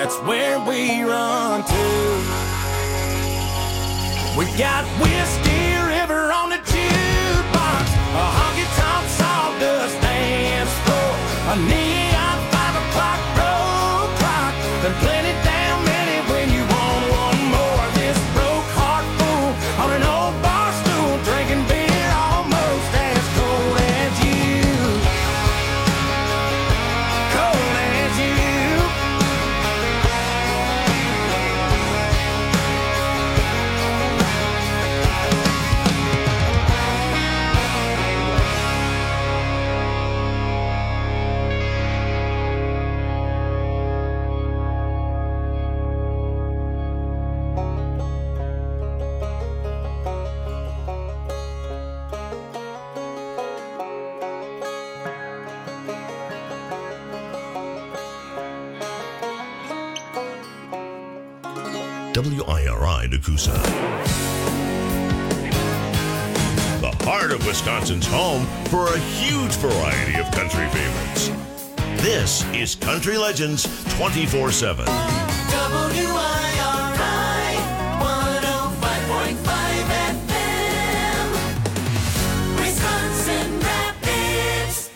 that's where we run to. We got Whiskey River on the jukebox, a honky-tonk sawdust dance floor, a neon 5 o'clock road clock, and plenty damn many when you want one more. This broke heart fool on an old bar stool, drinking beer almost as cold as you. Cold as you. WIRI Nakusa. The heart of Wisconsin's home for a huge variety of country favorites. This is Country Legends 24/7. WIRI 105.5 FM, Wisconsin Rapids.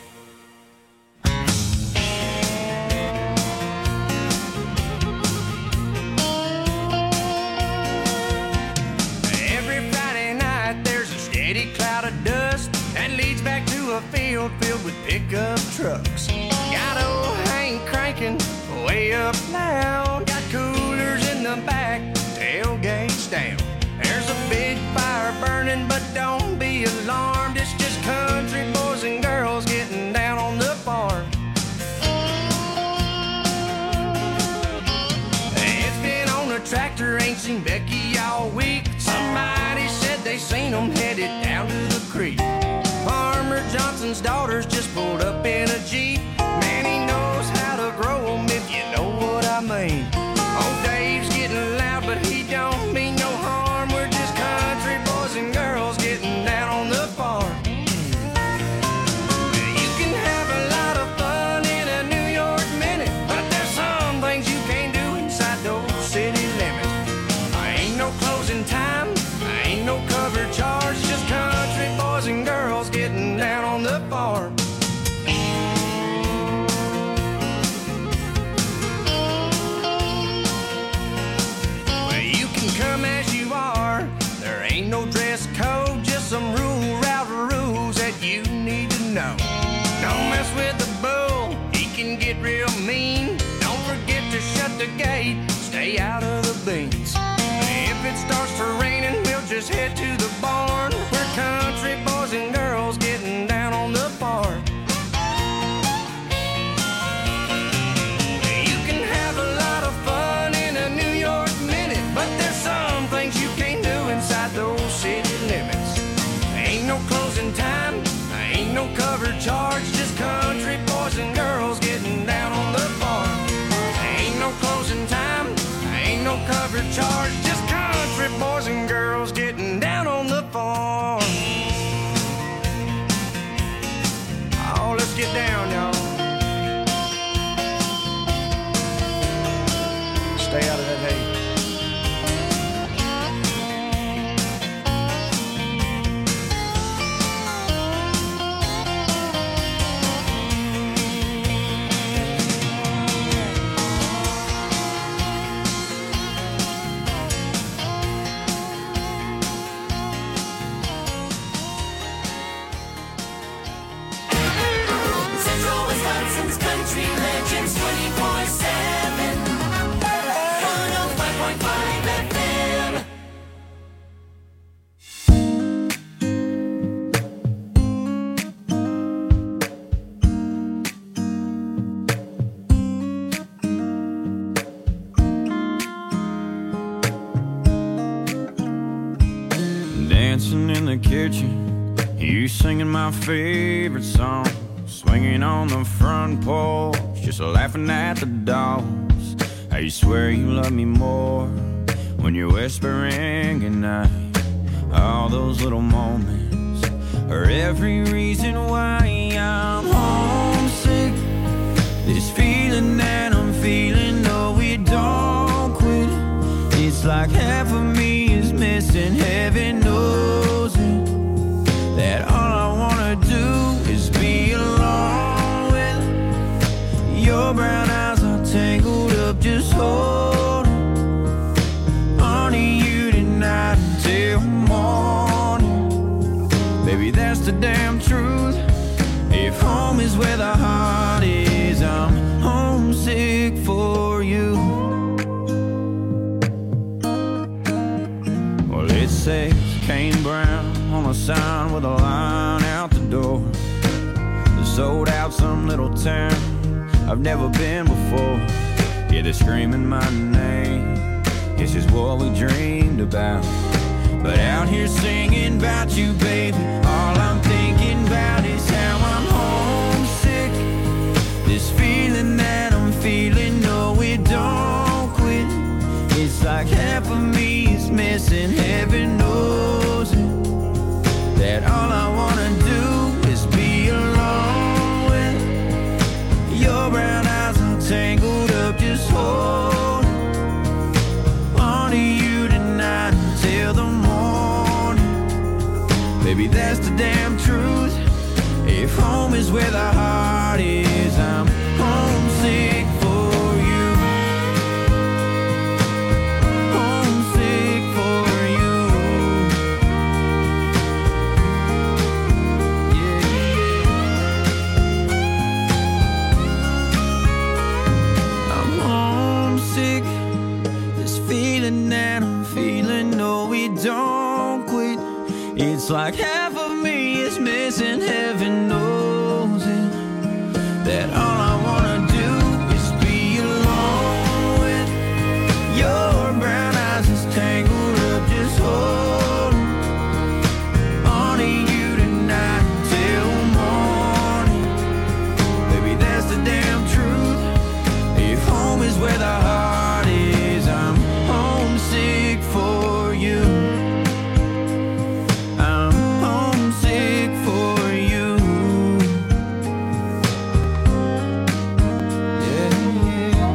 Every Friday night there's a steady cloud of dust that leads back to a field filled with pickup trucks. Got old Hank cranking way up loud. Got coolers in the back, tailgates down. There's a big fire burning, but don't be alarmed. It's just country boys and girls getting down on the farm. It's been on a tractor, ain't seen Becky all week. Somebody said they seen them headed down to the creek. Farmer Johnson's daughters just pulled up in a Jeep. Man, he knows how to grow them, if you know what I mean. Old Dave's getting loud, but he don't mean no harm. We're just country boys and girls getting down on the farm. You can have a lot of fun in a New York minute, but there's some things you can't do inside those city limits. Ain't no closing time, ain't no cover charge, just country boys and girls getting down on the farm. Well, you can come as you are, there ain't no dress code, just some route rules that you need to know. Don't mess with the bull, he can get real mean. Don't forget to shut the gate, stay out of the beans. If it starts to raining, we'll just head to the barn. We're country boys and girls getting down on the farm. You can have a lot of fun in a New York minute, but there's some things you can't do inside those city limits. Ain't no closing time, ain't no cover charge, just country boys and girls getting down on the farm. Ain't no closing time, ain't no cover charge, just country boys and girls getting down on the farm. Oh, let's get down, y'all. Stay out of that hay. Central Wisconsin's Country Legends 24/7, 105.5 FM. Dancing in the kitchen, you singing my favorite song, swinging on the front porch, just laughing at the dogs. How you swear you love me more when you're whispering goodnight. All those little moments are every reason why I'm homesick. This feeling that I'm feeling, no, it don't It's like half of me is missing. Heaven knows it, that all I wanna do is be alone with your brown eyes are tangled up, just holding on to you tonight until morning. Baby, that's the damn truth. If home is where the heart is, I'm homesick for you. Well, it says Kane Brown on a sign with a line out the door. They sold out some little town I've never been before. Yeah, they're screaming my name. This is what we dreamed about. But out here singing about you, baby, all I'm thinking about is how I'm homesick. This feeling that I'm feeling, no, it don't quit. It's like half of me is missing. Heaven knows it, that all I wanna do is be alone with your brown eyes are tangled up, just hold on to you tonight until the morning. Baby, that's the damn truth. If home is where the heart is, I'm homesick for you. Homesick for you. Yeah, yeah. I'm homesick. This feeling that I'm feeling, no, we don't quit. It's like half of me is missing. Heaven knows it, that all I wanna do is be alone with your brown eyes is tangled up, just holding on to you tonight till morning. Baby, that's the damn truth. If home is where the heart is, I'm homesick for you. I'm homesick for you. Yeah, yeah.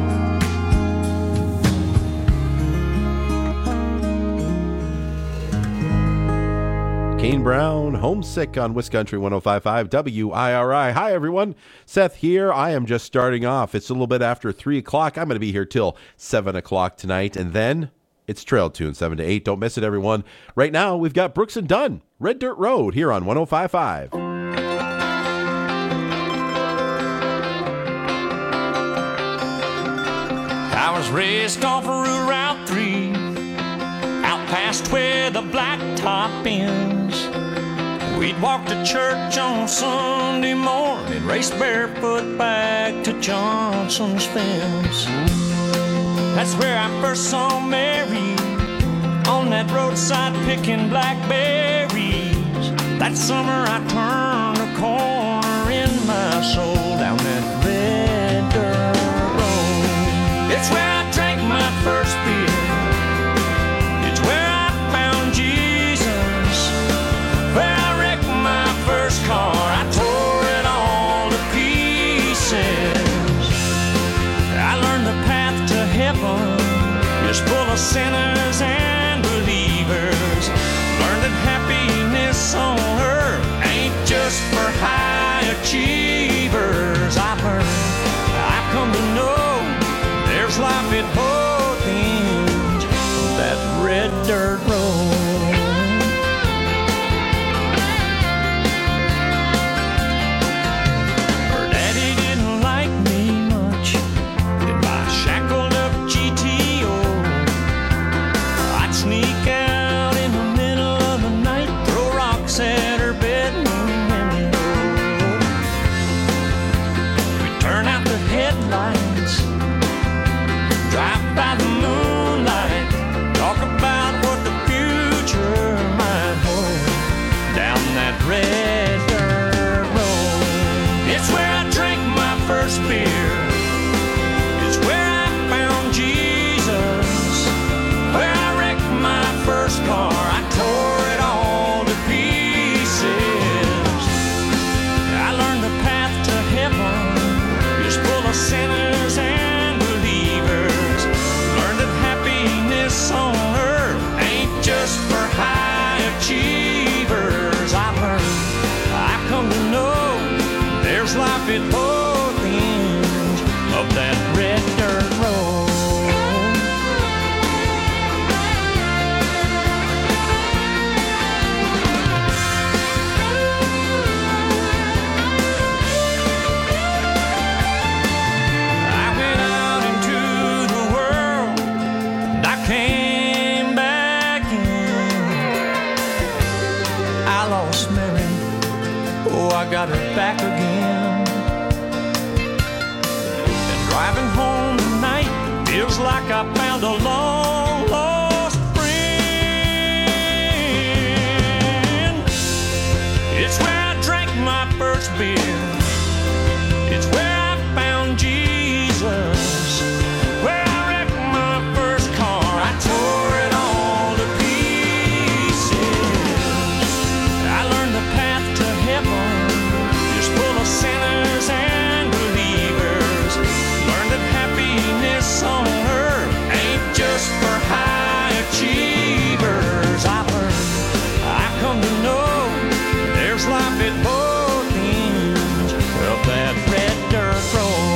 Kane Brown, Homesick on Wiscountry 105.5 WIRI. Hi, everyone. Seth here. I am just starting off. It's a little bit after 3 o'clock. I'm going to be here till 7 o'clock tonight, and then it's Trail Tune 7 to 8. Don't miss it, everyone. Right now, we've got Brooks and Dunn, Red Dirt Road, here on 105.5. I was raised off of Route 3, out past where the blacktop ends. We'd walk to church on Sunday morning, race barefoot back to Johnson's fence. That's where I first saw Mary, on that roadside picking blackberries. That summer I turned a corner in my soul down that red dirt road. It's where I drank my first beer. It's where I found Jesus. Where I wrecked my first car. I tore it all to pieces. I learned the path to heaven is full of sinners and believers. Learned that happiness on earth ain't just for high achievers. I've come to know there's life at both ends of that red dirt road. Her daddy didn't like me much in my shackled up GTO. I'd sneak out in the middle of the night, throw rocks at her bedroom window. We'd turn out the headlights, drive with a long lost friend. It's where I drank my first beer. It's where I found Jesus. Where I wrecked my first car. I tore it all to pieces. I learned the path to heaven is full of sinners and believers. Learned that happiness on earth ain't just for high achievers. I learned, I come to know there's life at both ends of that red dirt road.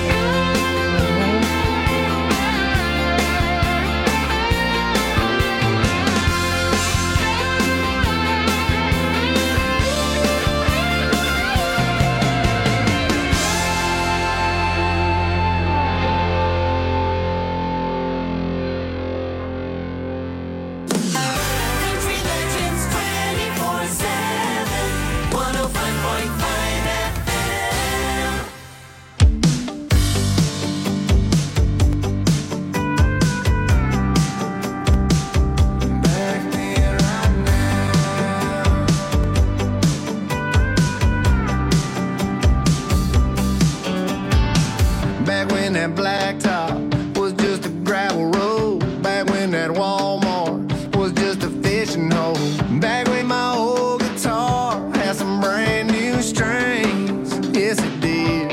Country Legends 24/7, 105.5 FM. Back there right now. Back when that blacktop was just a gravel road. Back when that Walmart was just a fishing hole. Back when my old guitar had some brand new strings. Yes, it did.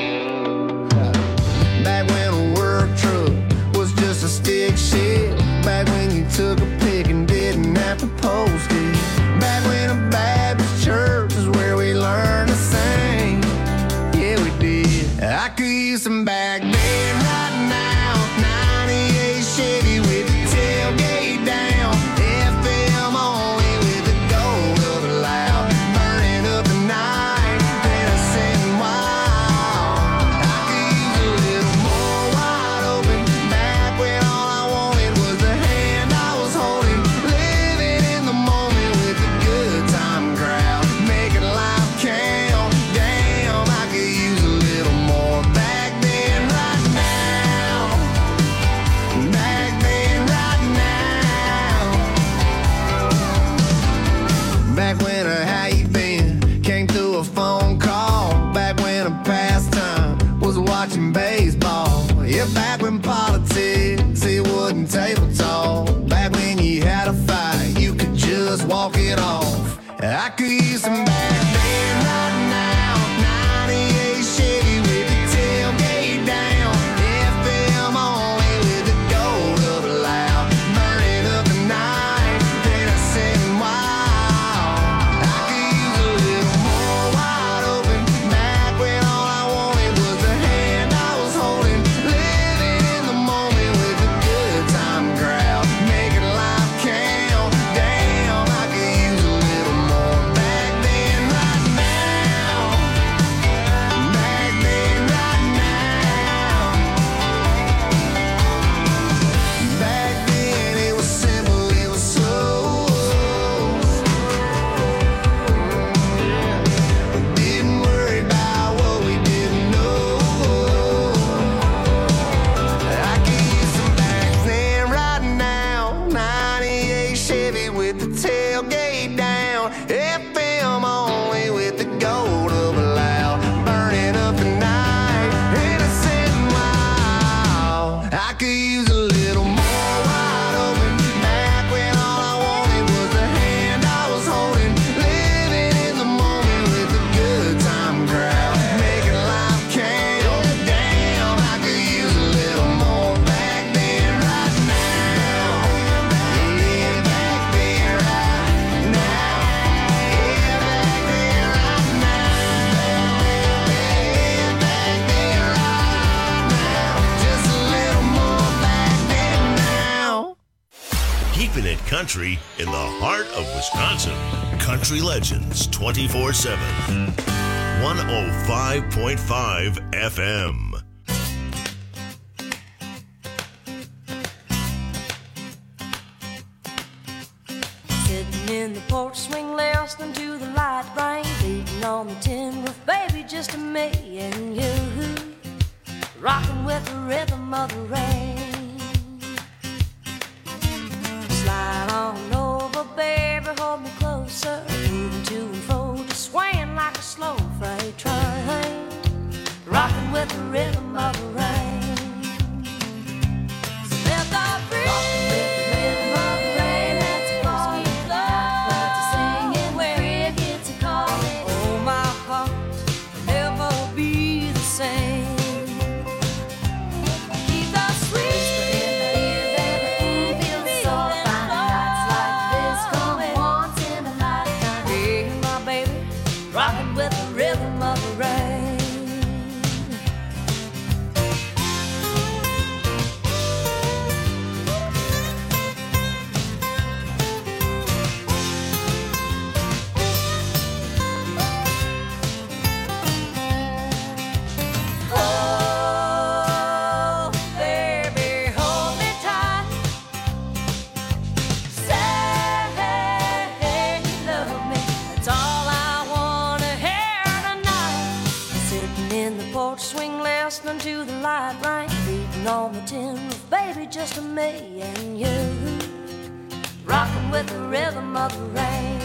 Back when a work truck was just a stick shift. Back when you took a pick and didn't have to post it. Back when a Baptist church is where we learned to sing. Yeah, we did. I could use some back then right now. 98 Chevy with the tailgate down. FM only with the gold of it loud. Burning up the night, then I sitting wild. I could use a little more wide open. Back when all I wanted was the hand I was holding. Living in the moment with the good time crowd. Making life count. Damn, I could use a little more back then right now. Back then right now. Back when a how you been came through a phone call. Back when a pastime was watching baseball. Yeah, back when politics it wasn't table talk. Back when you had a fight, you could just walk it off. I could use some back then right now. 98 Chevy with the tailgate down. FM only with the gold of it loud. Burning up the night, then I sitting wild. I could use a little more wide open. Back when all I wanted was the hand I was holding. Living in the moment with the good time crowd. Making life count. Damn, I could use a little more back then right now. Back then right now. Back then it was simple, it was slow. Didn't worry about what we didn't know. I could use some back then right now. 98 Chevy with the tailgate down. FM only with the gold of it loud. Burning up the night, innocent and wild. I could use a little more wide open. Back when all I wanted was the hand I was holding. Living in the moment with the good time crowd. Making life count. Damn, I could use a little more back then right now. Yeah, back then right now. Yeah, back then right now. Yeah, back then right now. Just a little more back then now. Keeping it country in the heart of Wisconsin. Country Legends 24/7. 105.5 FM. Sitting in the porch swing listening to the light rain beating on the tin roof, baby, just me and you, rocking with the rhythm of the rain. rhythm of the rain. So let the rhythm of the rain that's falling love to singing crickets are calling. Oh, my heart will never be the same. Keep the sweet in the ear that feels so fine. Nights like this come once in a lifetime. Hey, my baby, rocking with the rhythm of the rain. Oh, baby, hold me tight. Say you love me. That's all I wanna hear tonight. Sitting in the porch swing, listening to the light rain beating on the tin roof, baby, just me and you, rocking with the rhythm of the rain.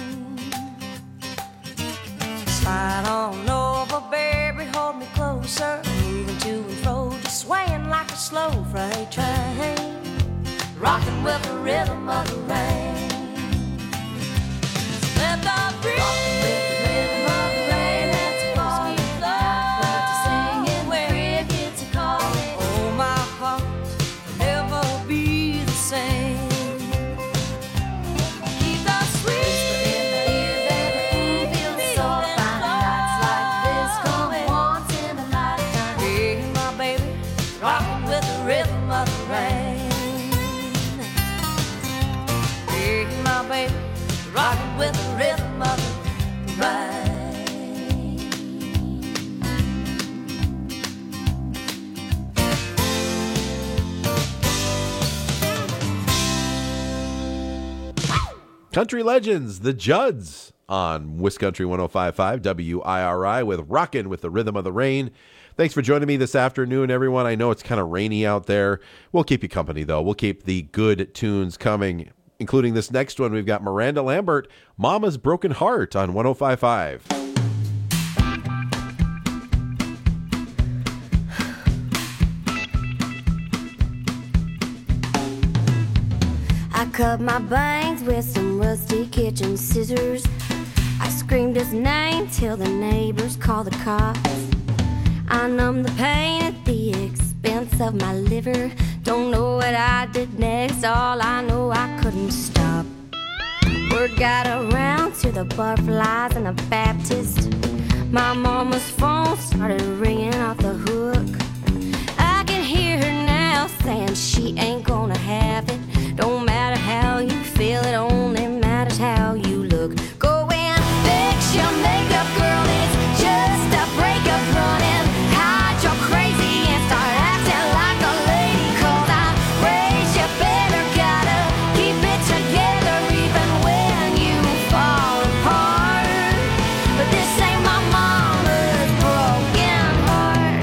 Slide on over, baby, hold me closer, moving to and fro, just swaying like a slow freight train, rocking with the rhythm of the rain. Let the rhythm of the rain that's falling love to singing crickets are calling. Oh, my heart will never be the same. Keep the sweet in the ear that feels so fine. Nights like this come once in a lifetime. Hey, my baby, rocking with the rhythm of the rain. Hey, my baby, rocking with the rhythm of the rain. Country Legends, the Judds on Wiscountry 105.5 WIRI with Rockin' with the Rhythm of the Rain. Thanks for joining me this afternoon, everyone. I know it's kind of rainy out there. We'll keep you company, though. We'll keep the good tunes coming, including this next one. We've got Miranda Lambert, Mama's Broken Heart on 105.5. I cut my bangs with some rusty kitchen scissors. I screamed his name till the neighbors called the cops. I numbed the pain at the expense of my liver. Don't know what I did next, all I know I couldn't stop. Word got around to the butterflies and the Baptist. My mama's phone started ringing off the hook. I can hear her now saying she ain't gonna have it. Don't matter how you feel, it only matters how you look. Go and fix your makeup, girl, it's just a breakup. Running, hide your crazy and start acting like a lady. 'Cause I raised you better, gotta keep it together even when you fall apart. But this ain't my mama's broken heart.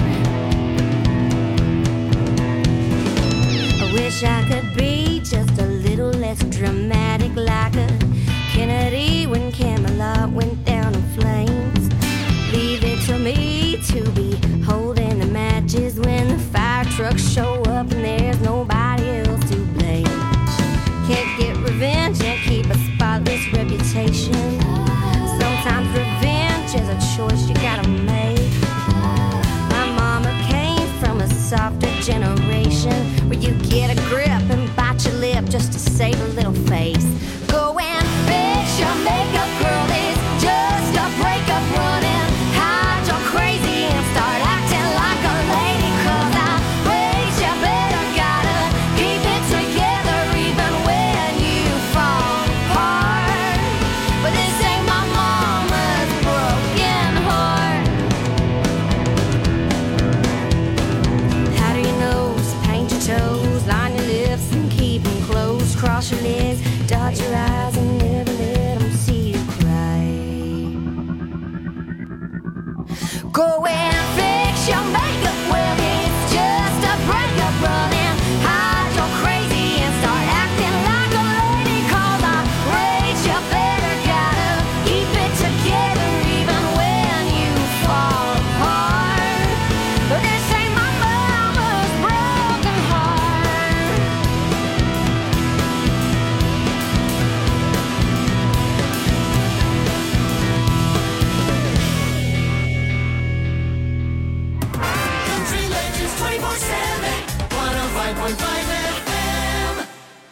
I wish I could be just a little less dramatic, like a Kennedy when Camelot went down in flames. Leave it to me to be holding the matches when the fire trucks show up and there's nobody else to blame. Can't get revenge and keep a spotless reputation. Sometimes revenge is a choice you gotta make. My mama came from a softer generation where you get a grip and bite your lip just to save a little face. FM.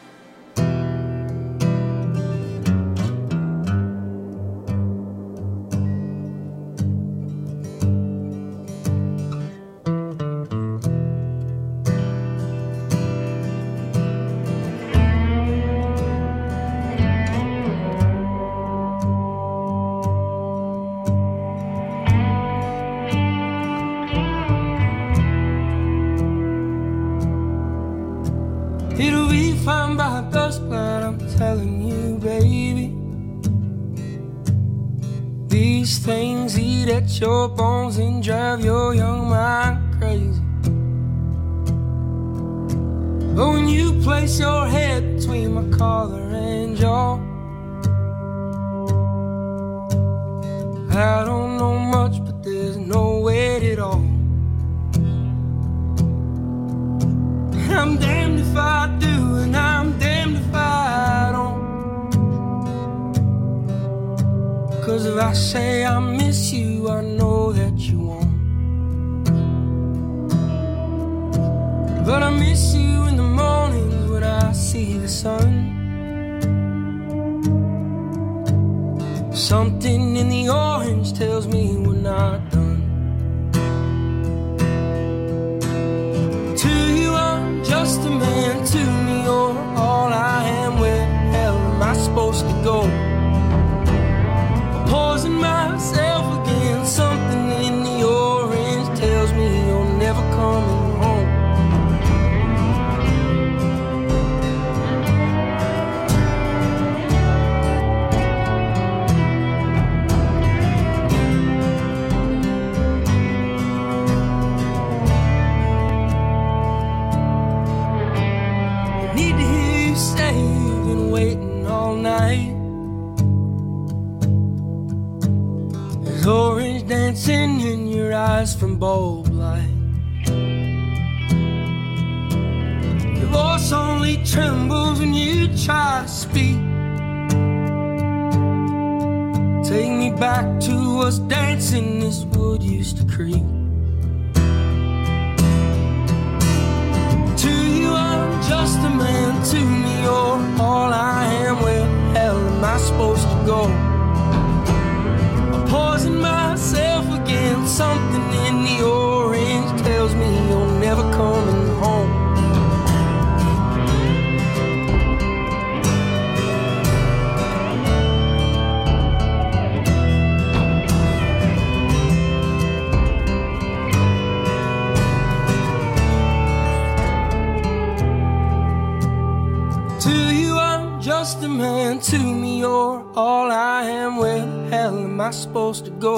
It'll be fine by dusk, but I'm telling you, baby, these things eat at your bones and drive your young mind crazy. But when you place your head between my collar and jaw, I don't know much, but there's no weight at all. I'm damned if I do, and I'm damned if I don't. 'Cause if I say I miss you, I know that you won't. But I miss you in the mornings when I see the sun. Something in the orange tells me we're not done. Just a man, to me you're all I am. Where the hell am I supposed to go? Poison myself again. Something in the orange tells me you're never coming home. Need to hear you say you've been waiting all night. There's orange dancing in your eyes from bulb light. Your voice only trembles when you try to speak. Take me back to us dancing this wood used to creep. Just a man, to me you're all I am. Where the hell am I supposed to go? I poison myself again. Something in the orange tells me you're never coming home. Just a man, to me you're all I am. Where the hell am I supposed to go?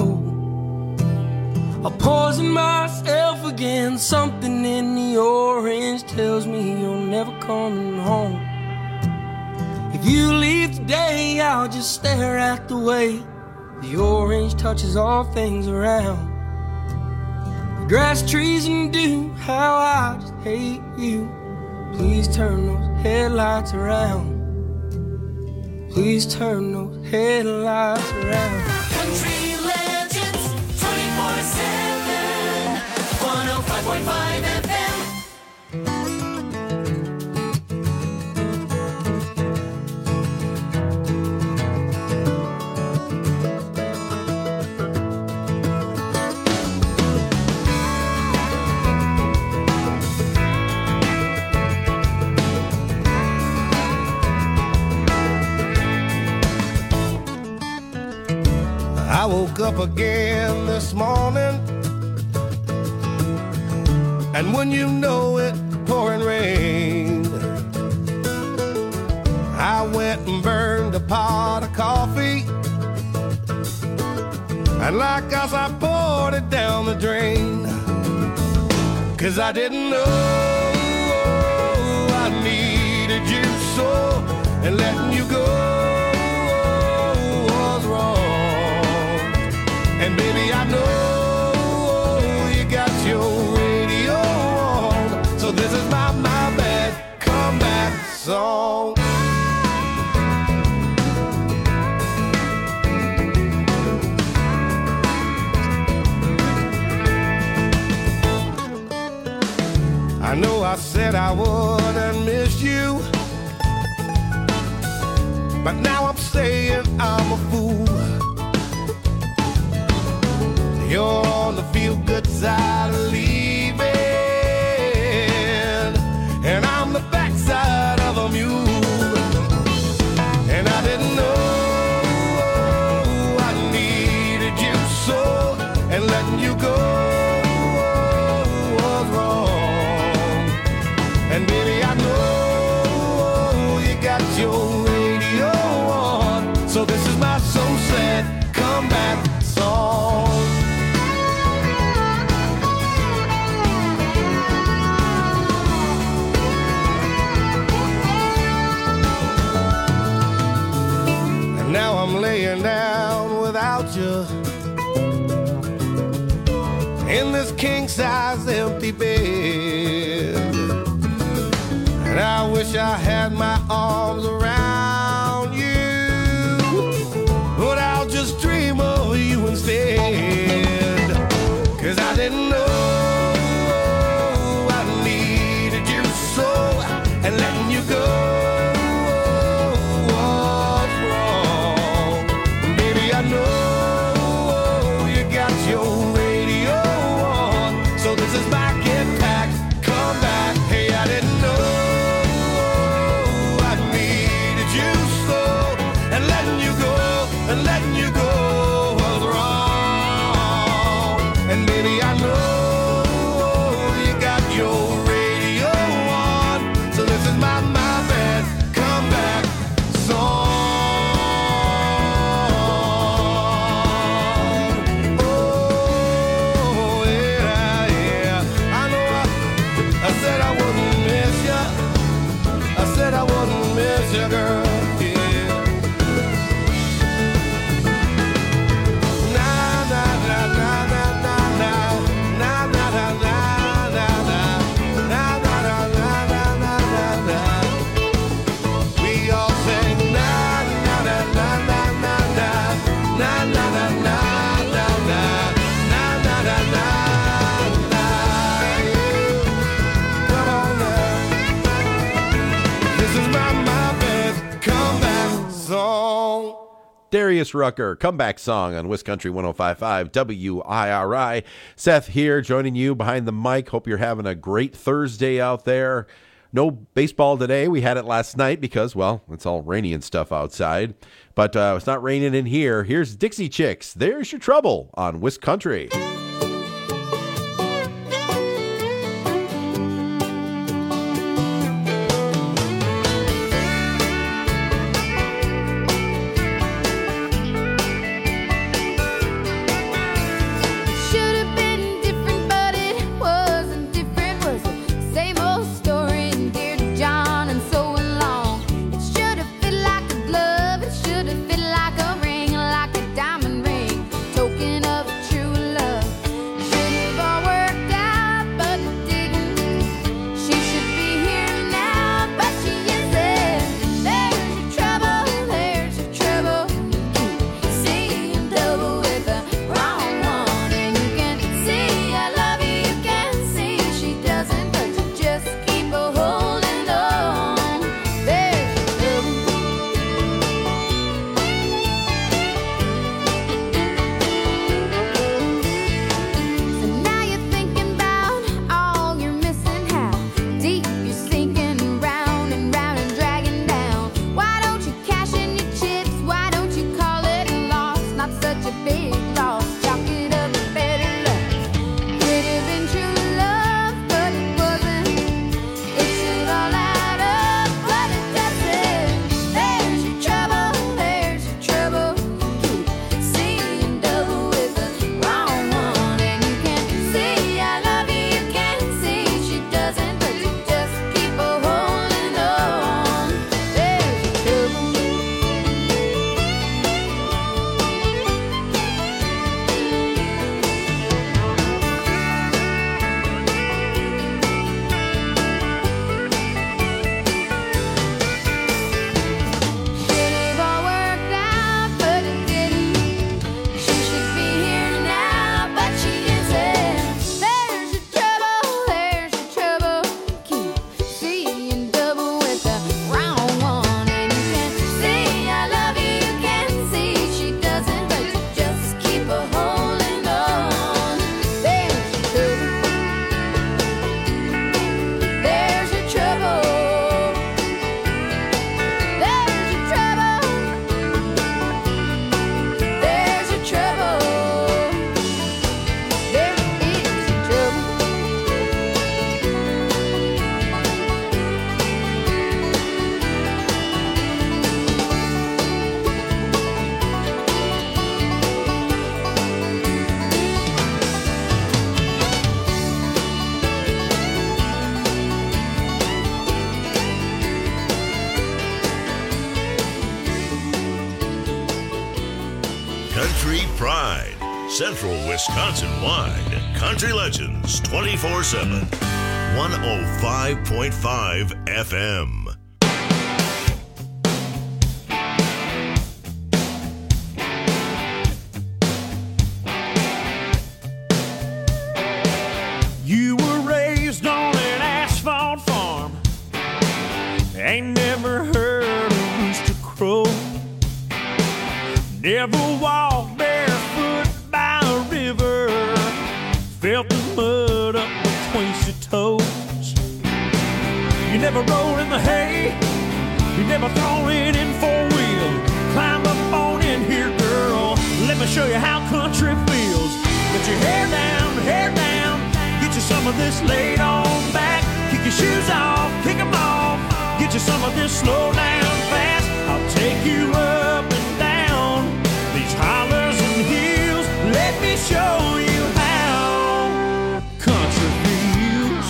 I poison myself again. Something in the orange tells me you're never coming home. If you leave today, I'll just stare at the way the orange touches all things around. The grass, trees, and dew, how I just hate you. Please turn those headlights around. Please turn those headlights around. Country Legends 24/7, 105.5 FM. I woke up again this morning, and when you know it, pouring rain. I went and burned a pot of coffee, and like us I poured it down the drain. 'Cause I didn't know I needed you so, and letting you go was wrong. And baby, I know you got your radio on, so this is my bad comeback song. I know I said I wouldn't miss you, but now I'm saying I'm a fool. You're on the feel-good side of leaving, and I'm the backside of a mule. And I didn't know I needed you so, and letting you go was wrong. And baby, I know you got your radio on, so this is my so sad comeback song. And now I'm laying down without you in this king-size empty bed, and I wish I had my arms around you, but I'll just dream of you instead. 'Cause I didn't know I needed you so, and letting you go was wrong. Baby, I know you got your radio on, so this is my get back, come back. Hey, I didn't know I needed you so, and letting you go was wrong. And baby, I know you got your radio on, so this is my bad comeback song. Oh, yeah, yeah. I know I said I wouldn't miss you. I said I wouldn't miss you, girl. Yeah. Na na na na na na na na na na na na na na na na na na. We all sing na na na na na na na na na na na na na na na na. Come on now. This is my best comeback song. Darius Rucker, comeback song on Wiscountry 105.5 WIRI. Seth here, joining you behind the mic. Hope you're having a great Thursday out there. No baseball today. We had it last night because, well, it's all rainy and stuff outside. But it's not raining in here. Here's Dixie Chicks. There's Your Trouble on Wiscountry. Should have been different, but it wasn't different. Was the same old story, and dear to John, and so along. It should have fit like a glove. It should have fit like a ring, like a diamond ring, token of true love. Street Pride. Central Wisconsin-wide. Country Legends 24/7. 105.5 FM. You were raised on an asphalt farm. Ain't never heard a rooster crow. Never walked barefoot by a river. Felt the mud up between your toes. You never rolled in the hay. You never thrown it in four-wheel. Climb up on in here, girl. Let me show you how country feels. Get your hair down, hair down. Get you some of this laid on back. Kick your shoes off, kick them off. Get you some of this slow down fast. I'll take you up and down these hollers and hills. Let me show you how country feels.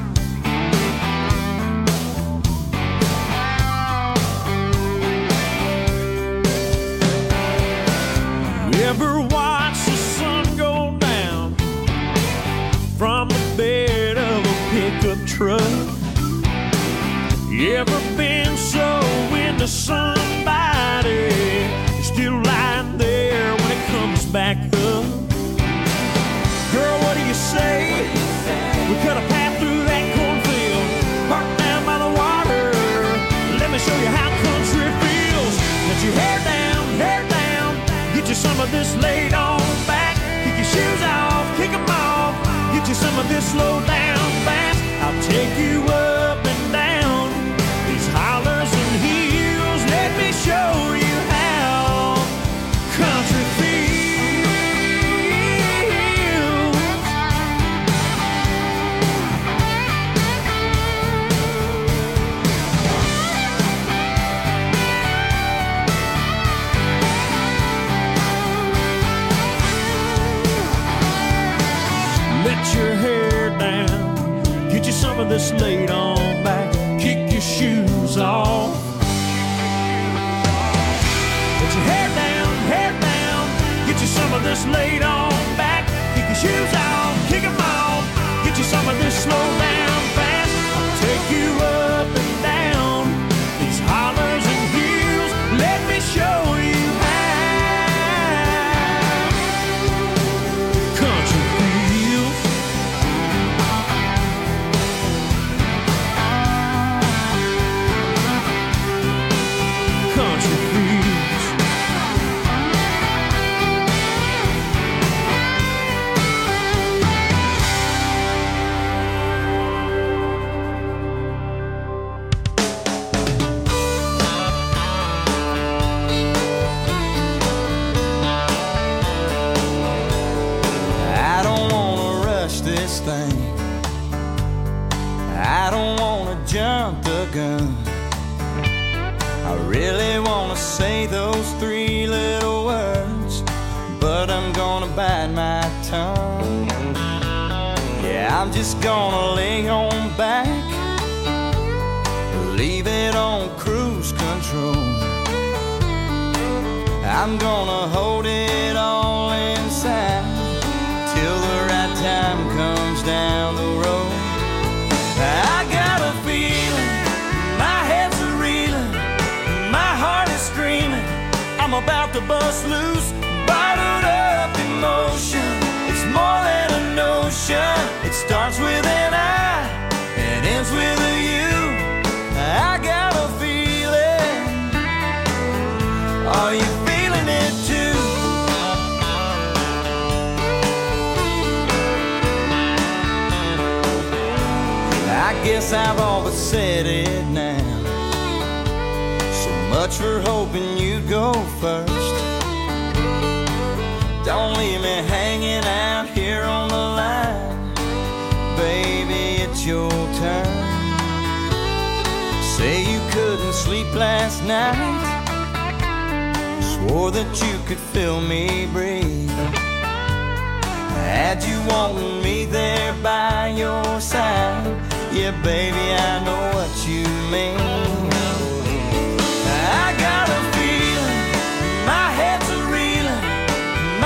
You ever watch the sun go down from the bed of a pickup truck? You ever been so into somebody you're still lying there when it comes back up? Girl, what do you say? We cut a path through that cornfield, parked down by the water. Let me show you how country feels. Get your hair down, hair down. Get you some of this laid on back. Kick your shoes off, kick them off. Get you some of this slow down fast. I'll take you up and down these hollers and hills. Let me show you how country feels. Let your hair down. Get you some of this laid on back. Kick your shoes off. Let your hair down, hair down. Get you some of this laid on back. Kick your shoes off, kick them off. Get you some of this slow down fast. I'll take you up and down these hollers and hills. Let me show you how country feels. Country feels. I don't wanna rush this thing. I don't wanna jump the gun. I really wanna say those three little words, but I'm gonna bite my tongue. Yeah, I'm just gonna lay on back, leave it on cruise control. I'm gonna hold it all inside till the right time comes down the road. I got a feeling, my head's a reeling, my heart is screaming, I'm about to bust loose, bottled up emotion. It's more than a notion. It starts with an I and ends with a you. I got a feeling. Are you feeling it too? I guess I've all but said it now. So much for hoping you'd go first. Don't leave me hanging out here on the line. Baby, it's your turn. Say you couldn't sleep last night. Swore that you could feel me breathe. Had you wanting me there by your side. Yeah, baby, I know what you mean. I got a feeling, my head's a reeling,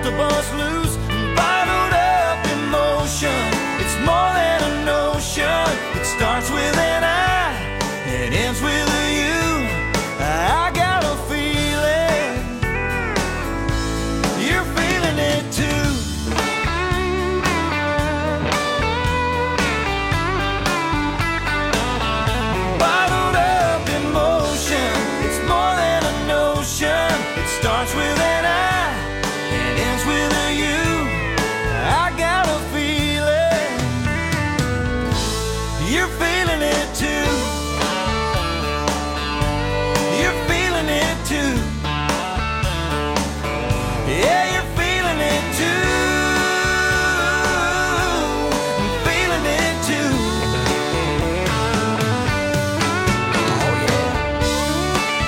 to bust loose. Bottled up emotion, it's more than a notion. It starts with an I, it ends with a you. I got a feeling, you're feeling it too. Bottled up emotion, it's more than a notion. It starts with an I, it ends with a you. I got a feeling, you're feeling it too. You're feeling it too. Yeah, you're feeling it too. I'm feeling it too. Oh yeah.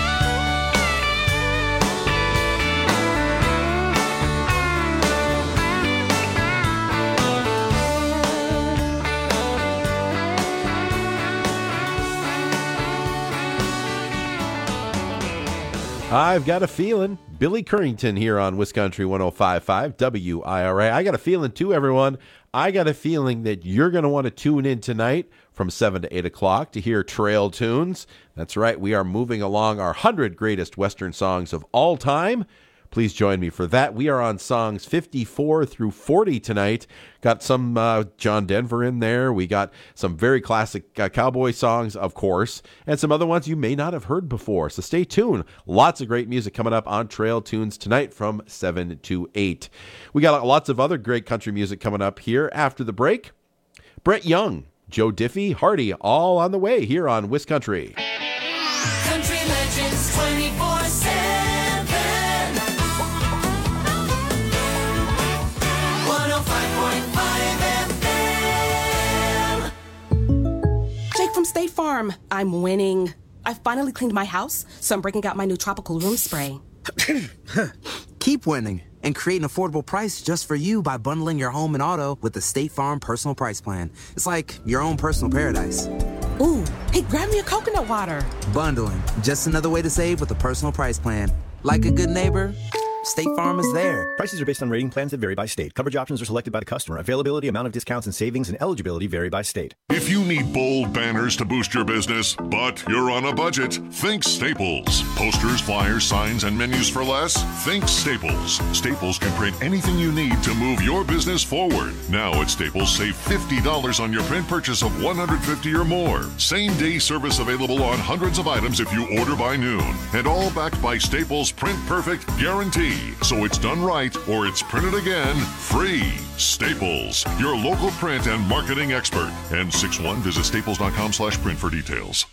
I've got a feeling. Billy Currington here on Wisconsin 105.5 WIRA. I got a feeling too, everyone. I got a feeling that you're going to want to tune in tonight from 7 to 8 o'clock to hear Trail Tunes. That's right. We are moving along our 100 greatest Western songs of all time. Please join me for that. We are on songs 54 through 40 tonight. Got some John Denver in there. We got some very classic cowboy songs, of course, and some other ones you may not have heard before. So stay tuned. Lots of great music coming up on Trail Tunes tonight from 7 to 8. We got lots of other great country music coming up here after the break. Brett Young, Joe Diffie, Hardy, all on the way here on Wiscountry. Country Legends 24/7. 105.5 FM. Jake from State Farm. I'm winning. I finally cleaned my house, so I'm breaking out my new tropical room spray. Keep winning and create an affordable price just for you by bundling your home and auto with the State Farm Personal Price Plan. It's like your own personal paradise. Ooh, hey, grab me a coconut water. Bundling, just another way to save with a personal price plan. Like a good neighbor, State Farm is there. Prices are based on rating plans that vary by state. Coverage options are selected by the customer. Availability, amount of discounts and savings, and eligibility vary by state. If you need bold banners to boost your business, but you're on a budget, think Staples. Posters, flyers, signs, and menus for less? Think Staples. Staples can print anything you need to move your business forward. Now at Staples, save $50 on your print purchase of $150 or more. Same-day service available on hundreds of items if you order by noon. And all backed by Staples' Print Perfect guarantee. So it's done right or it's printed again free. Staples, your local print and marketing expert. N61, visit staples.com/print for details.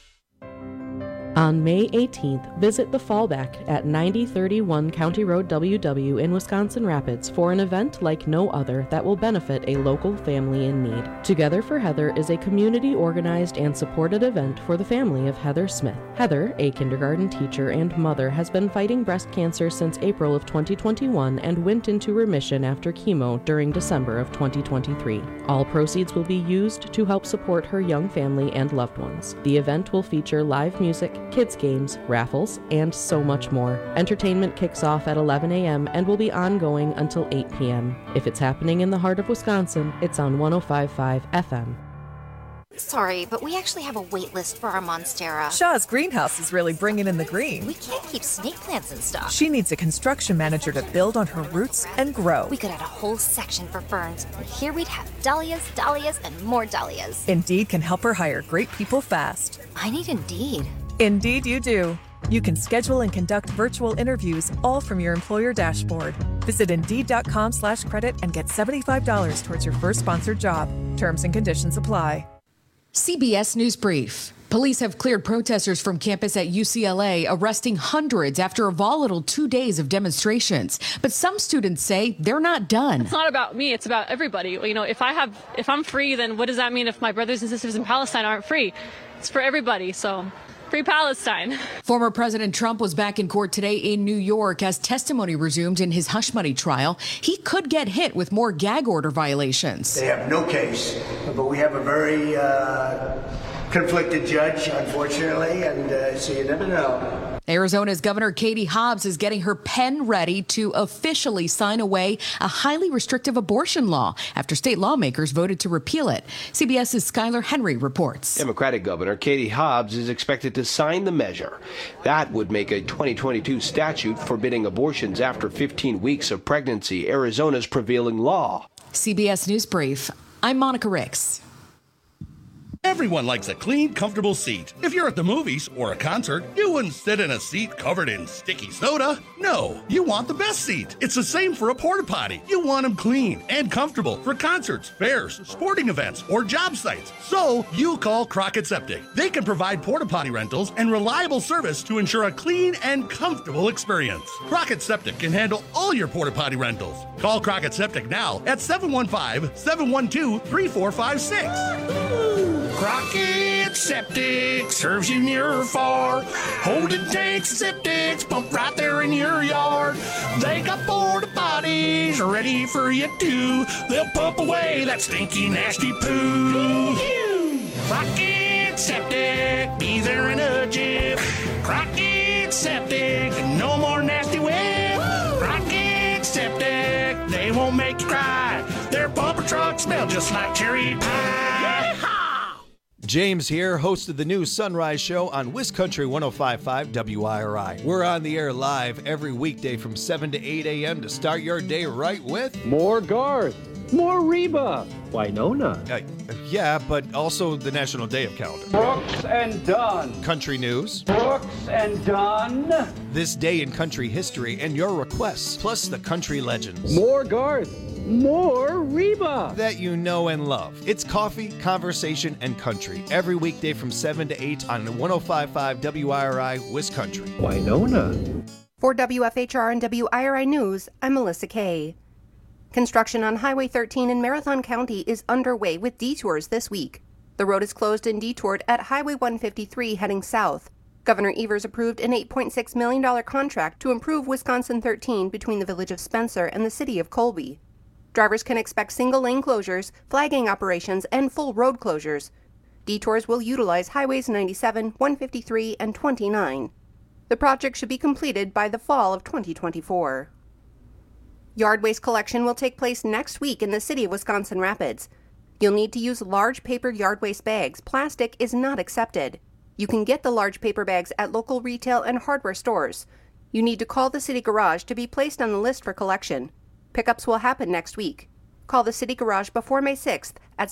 On May 18th, visit The Fallback at 9031 County Road WW in Wisconsin Rapids for an event like no other that will benefit a local family in need. Together for Heather is a community-organized and supported event for the family of Heather Smith. Heather, a kindergarten teacher and mother, has been fighting breast cancer since April of 2021 and went into remission after chemo during December of 2023. All proceeds will be used to help support her young family and loved ones. The event will feature live music, kids games, raffles, and so much more. Entertainment kicks off at 11 a.m. and will be ongoing until 8 p.m. If it's happening in the heart of Wisconsin, it's on 105.5 FM. Sorry, but we actually have a wait list for our Monstera. Shaw's greenhouse is really bringing in the green. We can't keep snake plants in stock. She needs a construction manager to build on her roots and grow. We could add a whole section for ferns, and here we'd have dahlias, dahlias, and more dahlias. Indeed can help her hire great people fast. I need Indeed. Indeed you do. You can schedule and conduct virtual interviews all from your employer dashboard. Visit Indeed.com/credit and get $75 towards your first sponsored job. Terms and conditions apply. CBS News Brief. Police have cleared protesters from campus at UCLA, arresting hundreds after a volatile 2 days of demonstrations. But some students say they're not done. It's not about me, it's about everybody. You know, if I'm free, then what does that mean if my brothers and sisters in Palestine aren't free? It's for everybody, so free Palestine. Former President Trump was back in court today in New York as testimony resumed in his hush money trial. He could get hit with more gag order violations. They have no case, but we have a very conflicted judge, unfortunately, and so you never know. Arizona's Governor Katie Hobbs is getting her pen ready to officially sign away a highly restrictive abortion law after state lawmakers voted to repeal it. CBS's Skylar Henry reports. Democratic Governor Katie Hobbs is expected to sign the measure. That would make a 2022 statute forbidding abortions after 15 weeks of pregnancy Arizona's prevailing law. CBS News Brief. I'm Monica Ricks. Everyone likes a clean, comfortable seat. If you're at the movies or a concert, you wouldn't sit in a seat covered in sticky soda. No, you want the best seat. It's the same for a porta potty. You want them clean and comfortable for concerts, fairs, sporting events, or job sites. So you call Crockett Septic. They can provide porta potty rentals and reliable service to ensure a clean and comfortable experience. Crockett Septic can handle all your porta potty rentals. Call Crockett Septic now at 715-712-3456. Crockett Septic serves you near or far. Holding tanks, septics, pump right there in your yard. They got porta potties ready for you too. They'll pump away that stinky, nasty poo. Crockett Septic, be there in a jiff. Crockett Septic, no more nasty whip. Crockett Septic, they won't make you cry. Their bumper trucks smell just like cherry pie. James here, host of the new Sunrise Show on WisCountry 105.5 WIRI. We're on the air live every weekday from 7 to 8 a.m. to start your day right with more Garth, more Reba, Winona. Yeah, but also the National Day of Calendar. Brooks and Dunn. Country news. Brooks and Dunn. This day in country history and your requests, plus the country legends. More Garth. More Reba that you know and love. It's coffee, conversation, and country every weekday from 7 to 8 on 105.5 WIRI WisCountry. Winona. For WFHR and WIRI News, I'm Melissa Kay. Construction on Highway 13 in Marathon County is underway with detours this week. The road is closed and detoured at Highway 153 heading south. Governor Evers approved an $8.6 million contract to improve Wisconsin 13 between the village of Spencer and the city of Colby. Drivers can expect single-lane closures, flagging operations, and full road closures. Detours will utilize Highways 97, 153, and 29. The project should be completed by the fall of 2024. Yard waste collection will take place next week in the city of Wisconsin Rapids. You'll need to use large paper yard waste bags. Plastic is not accepted. You can get the large paper bags at local retail and hardware stores. You need to call the city garage to be placed on the list for collection. Pickups will happen next week. Call the City Garage before May 6th at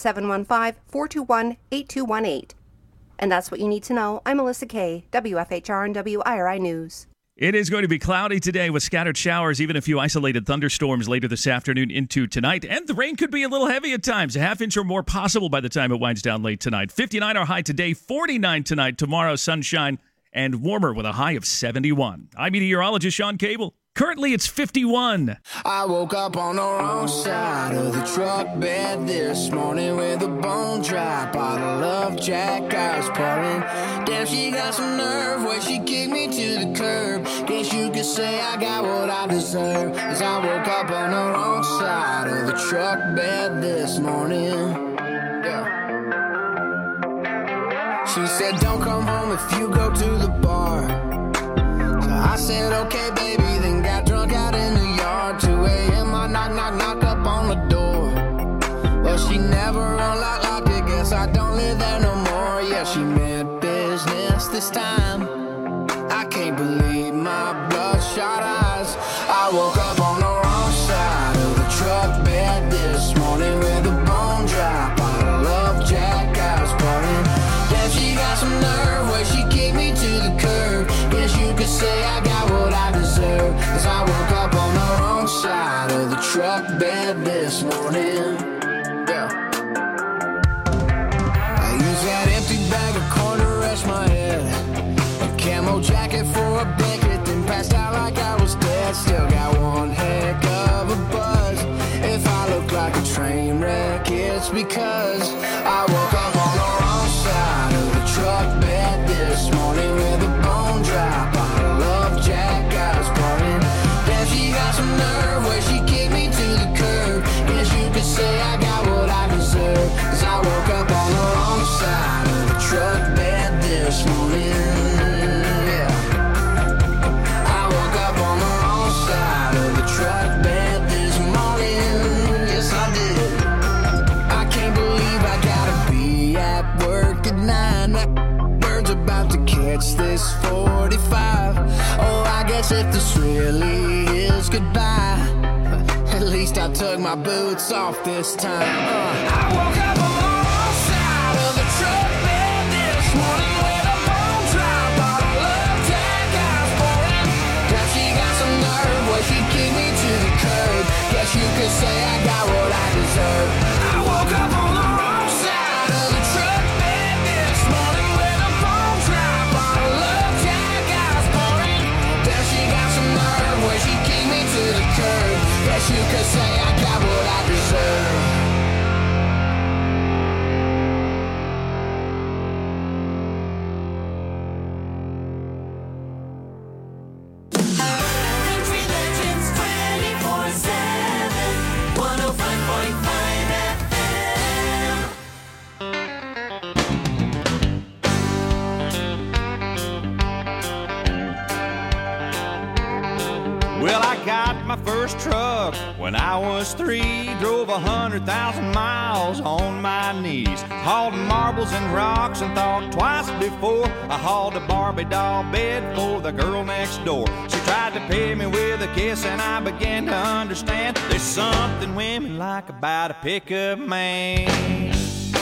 715-421-8218. And that's what you need to know. I'm Melissa Kay, WFHR and WIRI News. It is going to be cloudy today with scattered showers, even a few isolated thunderstorms later this afternoon into tonight. And the rain could be a little heavy at times, a half inch or more possible by the time it winds down late tonight. 59 our high today, 49 tonight. Tomorrow, sunshine and warmer with a high of 71. I'm meteorologist Sean Cable. Currently, it's 51. I woke up on the wrong side of the truck bed this morning with a bone dry bottle of Jack I was pouring. Damn, she got some nerve where she kicked me to the curb. Guess you could say I got what I deserve. Cause I woke up on the wrong side of the truck bed this morning. Yeah. She said, don't come home if you go to the bar. So I said, okay, baby, then got drunk out in the yard. 2 a.m. I knock up on the door. But she never unlocked it, guess I don't live there no more. Yeah, she meant business this time. I can't believe my bloodshot eyes. I woke up on the wrong side of the truck bed this morning with a bone dry bottle of Jack I was pouring. Damn, she got some nerve where she kicked me to the curb. Guess you could say I got what I deserve. Cause I woke up on the wrong side of the truck bed this morning. Yeah. I used that empty bag of corn to rest my head. A camo jacket for a blanket, then passed out like I was dead. Still got one heck of a buzz. If I look like a train wreck, it's because I woke up on the wrong side of the truck bed this morning with a bone dry bottle of Jack I was pouring. Damn, she got some nerve where she kicked me to the curb. Guess you could say I got what I deserve. Cause I woke up on the wrong side of the truck bed this morning. Yeah. and that bird's about to catch this 45. Oh, I guess if this really is goodbye, at least I took my boots off this time. I woke up on the wrong side of the truck bed this morning with a bone drop on a love tag I was pouring. Now she got some nerve, well she kicked me to the curb. Guess you could say I got what I deserve. I woke up on the wrong side of the truck bed this morning with a bone drop on a love tag I was pouring. Now she got some nerve, well she kicked me to the curb. Guess you could say I got what I deserve. Country Legends 24/7, 105.5 FM. Well, I got my first truck when I was 3. Drove 100,000 miles on my knees. Hauled marbles and rocks and thought twice before I hauled a Barbie doll bed for the girl next door. She tried to pay me with a kiss and I began to understand there's something women like about a pickup man.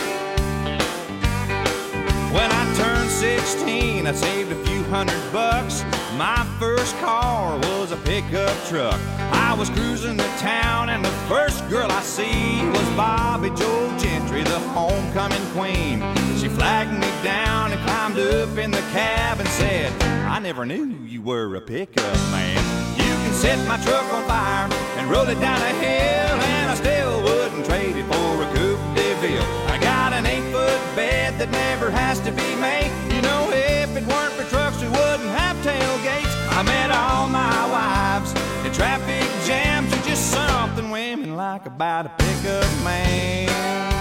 When I turned 16, I saved a few $100. My first car was a pickup truck. I was cruising the town and the first girl I see was Bobby Joe Gentry, the homecoming queen. She flagged me down and climbed up in the cab and said, I never knew you were a pickup man. You can set my truck on fire and roll it down a hill, and I still wouldn't trade it for a Coupe de Ville. I got an 8-foot bed that never has to be made. You know, if it weren't for trucks, we wouldn't have tailgates. I met all my wives in traffic jams. There's just something women like about a pickup man.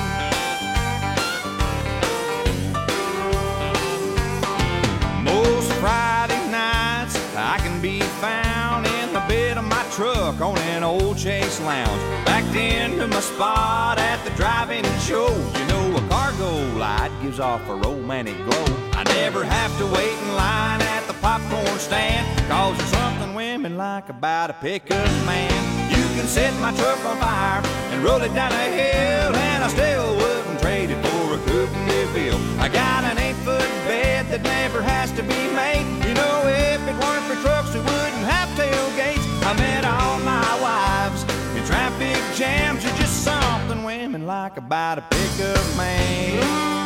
Most Friday nights I can be found in the bed of my truck on an old Chase Lounge, backed into my spot at the drive-in show. You know, a cargo light gives off a romantic glow. I never have to wait in line at the popcorn stand, cause there's something women like about a pickup man. You can set my truck on fire and roll it down a hill, and I still wouldn't trade it for a Coupe de Ville. I got an 8-foot bed that never has to be made. You know, if it weren't for trucks, we wouldn't have tailgates. I met all my wives in traffic jams. There's just something women like about a pickup man.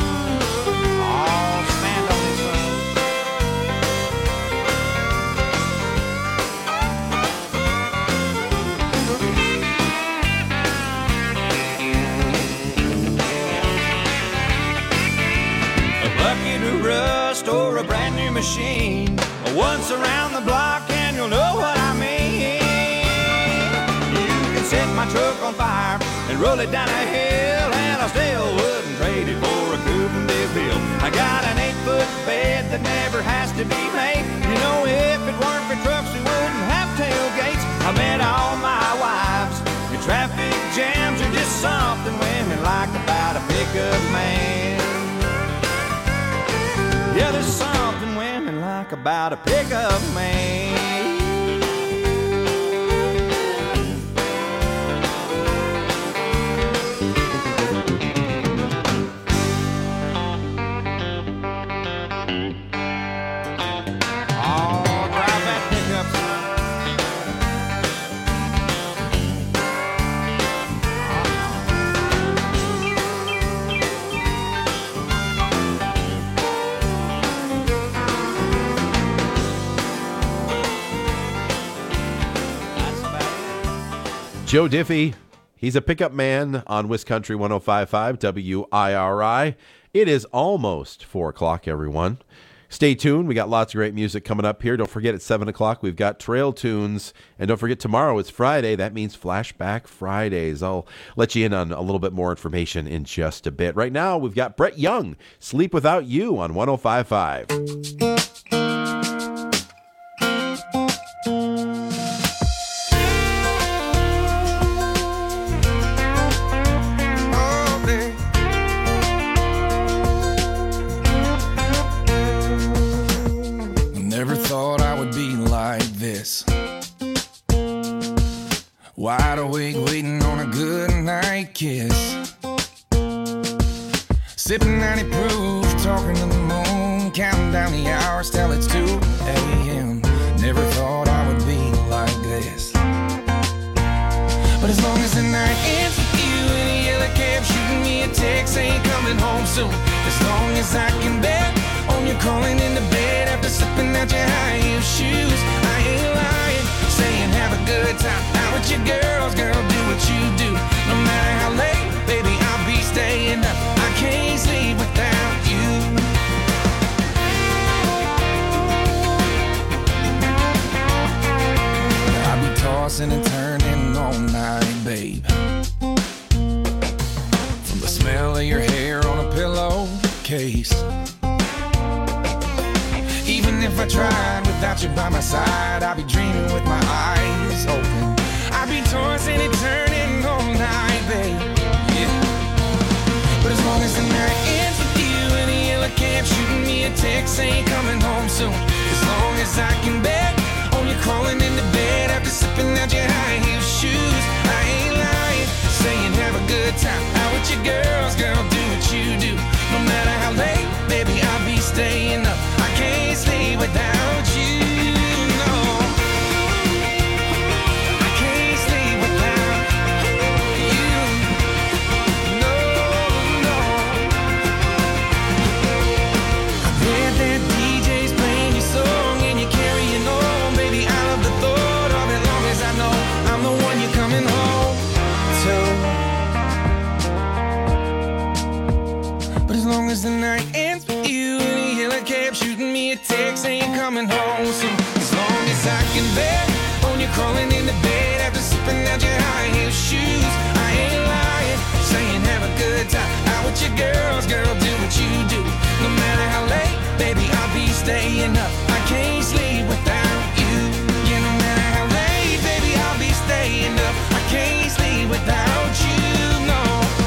Oh, stand on this side. A bucket of rust or a brand new machine, once around the block and you'll know what I mean. You can set my truck on fire and roll it down a hill, and I still wouldn't trade it for a Coupe de Ville. I got an 8-foot bed that never has to be made. You know, if it weren't for trucks, we wouldn't have tailgates. I met all my wives in traffic jams. There's just something women like about a pickup man. Yeah, there's something women like about a pickup man. Joe Diffie, he's a pickup man on Wiscountry 105.5 WIRI. It is almost 4 o'clock, everyone. Stay tuned. We got lots of great music coming up here. Don't forget at 7 o'clock, we've got Trail Tunes. And don't forget tomorrow, it's Friday. That means Flashback Fridays. I'll let you in on a little bit more information in just a bit. Right now, we've got Brett Young, Sleep Without You on 105.5. and counting down the hours till it's 2 a.m. Never thought I would be like this. But as long as the night ends with you in a yellow cab, shooting me a text, ain't coming home soon. As long as I can bet on you crawling into bed after slipping out your high heel shoes. I ain't lying, saying have a good time out with your girls, girl, do what you do. No matter how late, baby, I'll be staying up. I can't sleep without you. I'll be tossing and turning all night, babe. From the smell of your hair on a pillowcase. Even if I tried without you by my side, I'd be dreaming with my eyes open. I'd be tossing and turning all night, babe. Yeah. But as long as the night ends with you in a yellow cab, shooting me a text, ain't coming home soon. As long as I can bet on you crawling into bed after slipping out your high heel shoes. I ain't lying, saying have a good time out with your girls, girl, do what you do. No matter how late, baby, I'll be staying up. I can't sleep without you, no. I can't sleep without you, no, no. I bet that DJ's playing your song and you're carrying on, baby. I love the thought of it, long as I know I'm the one you're coming home to. But as long as the night ends with you in a yellow cab, shooting me a text, ain't coming home soon. As long as I can bet on you crawling into bed after slipping out your high heel shoes. I ain't lying, saying have a good time out with your girls, girl, do what you do. No matter how late, baby, I'll be staying up. I can't sleep without you. Yeah, no matter how late, baby, I'll be staying up. I can't sleep without you, no.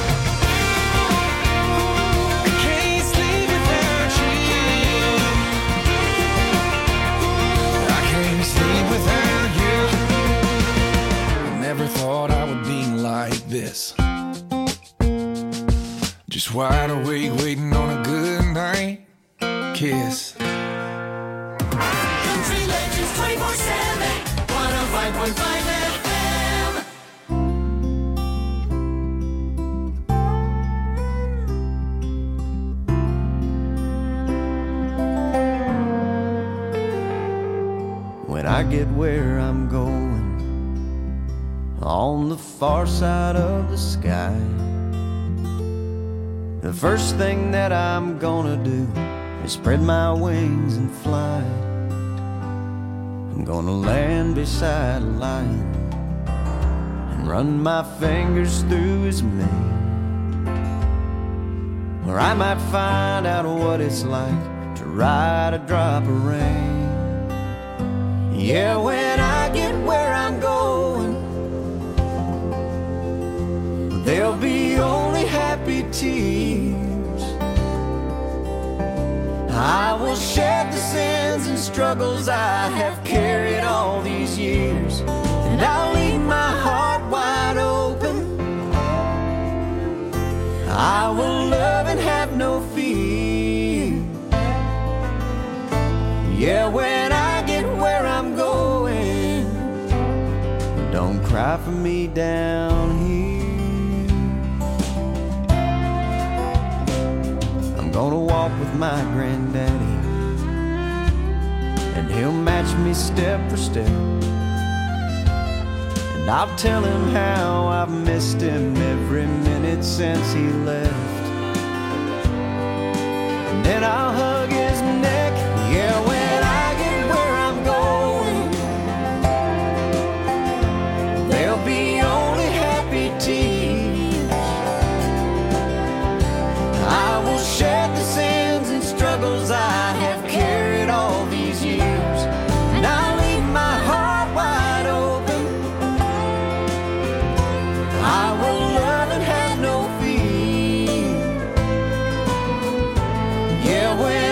Never thought I would be like this. Just wide awake, waiting on a good night kiss. Country Legends 24/7, 105.5 FM. When I get where I'm going, on the far side of the sky, the first thing that I'm gonna do is spread my wings and fly. I'm gonna land beside a lion and run my fingers through his mane, where I might find out what it's like to ride a drop of rain. Yeah, when I get where I'm going, there'll be only happy tears. I will shed the sins and struggles I have carried all these years, and I'll leave my heart wide open. I will love and have no fear. Yeah, when I get where I'm going, don't cry for me down here. I'm gonna walk with my granddaddy, and he'll match me step for step, and I'll tell him how I've missed him every minute since he left. And then I'll hug his neck. Yeah, when I get where I'm going, there'll be only happy tears. I will shed the sins and struggles I have carried all these years, and I'll leave my heart wide open. I will love and have no fear. Yeah, when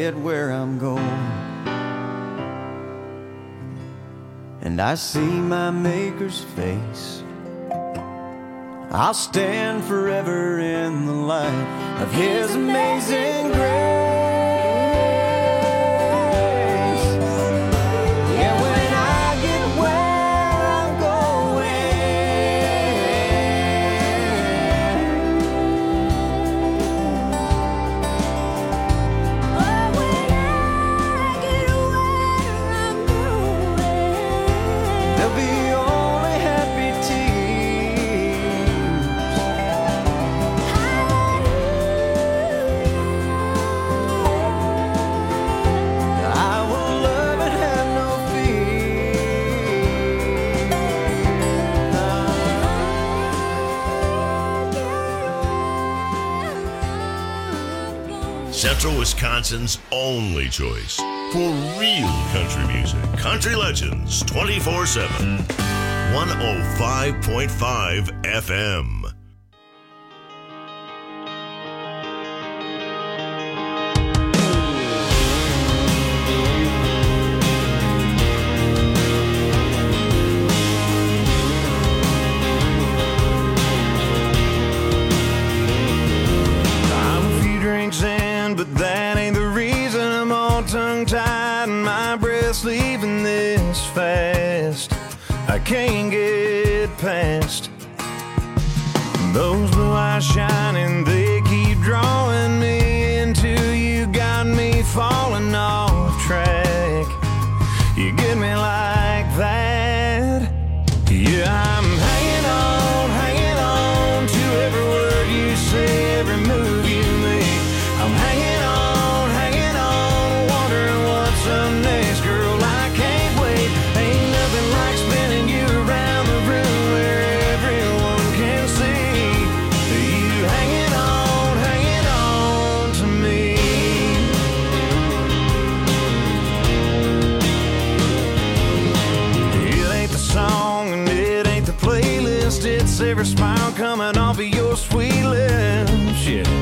get where I'm going. And I see my Maker's face, I'll stand forever in the light of His amazing grace. Yeah, when I get where I'm going, there'll be only happy tears. I will love and have no Central Wisconsin's only choice for real country music. Country Legends 24/7. 105.5 FM. I'm a few drinks in, but that ain't the reason I'm all tongue-tied and my breath's leaving this fast. I can't get past those blue eyes shining, they keep drawing me into you, got me falling off track. You get me like that. Yeah, I'm hanging on to every word you say, every move you make. I'm hanging on, wondering what's up next, girl. I can't wait. Ain't nothing like spinning you around the room where everyone can see you hanging on to me. It ain't the song and it ain't the playlist, it's every smile coming off of your sweet lips. Yeah.